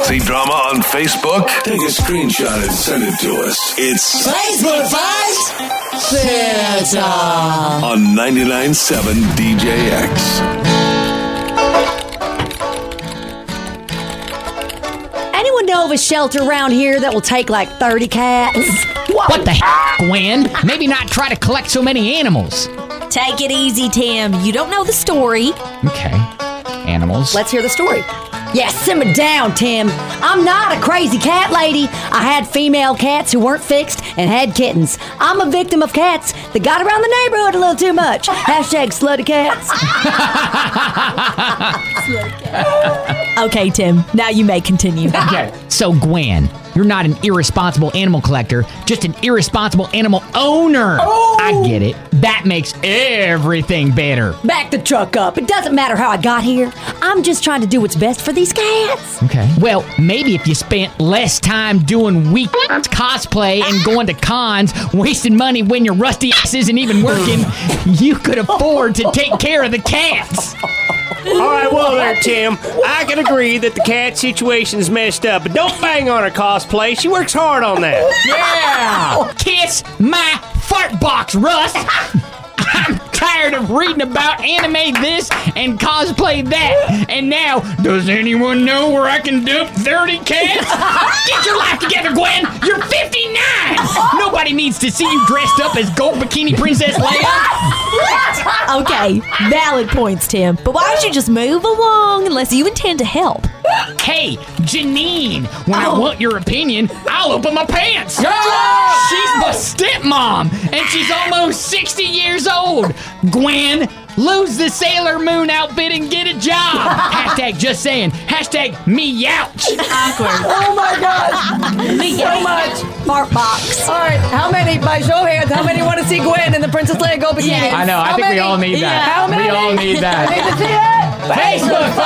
See drama on Facebook? Take a screenshot and send it to us. It's Facebook Fight Theater on 99.7 DJX. Anyone know of a shelter around here that will take like 30 cats? What the heck, Gwen? Maybe not try to collect so many animals. Take it easy, Tim. You don't know the story. Okay. Animals. Let's hear the story. Yeah, simmer down, Tim. I'm not a crazy cat lady. I had female cats who weren't fixed and had kittens. I'm a victim of cats that got around the neighborhood a little too much. Hashtag slutty cats. Okay, Tim. Now you may continue. Okay. So, Gwen, you're not an irresponsible animal collector, just an irresponsible animal owner. Oh. I get it. That makes everything better. Back the truck up. It doesn't matter how I got here. I'm just trying to do what's best for these cats. Okay. Well, maybe if you spent less time doing weekend cosplay and going to cons, wasting money when your rusty ass isn't even working, you could afford to take care of the cats. All right, well there, Tim. I can agree that the cat situation's messed up, but don't bang on her cosplay. She works hard on that. Yeah! Kiss my fart box, Russ! I'm tired of reading about anime this and cosplay that. And now, does anyone know where I can dump 30 cats? Get your life together, Gwen! You're 59! Nobody needs to see you dressed up as Gold Bikini Princess Leia. Okay, valid points, Tim. But why don't you just move along unless you intend to help? Hey, Janine, when I want your opinion, I'll open my pants. She's my stepmom, and she's almost 60 years old. Gwen, lose the Sailor Moon outfit and get a job. Hashtag just saying. Hashtag me ouch. Awkward. Oh my gosh. So much. Fart box. All right, how many, by show of hands, how many want to see Gwen in the Princess Leia Gold Bikini? Yes. I know, I think we all need that. How many? We all need that. I need to see it. Facebook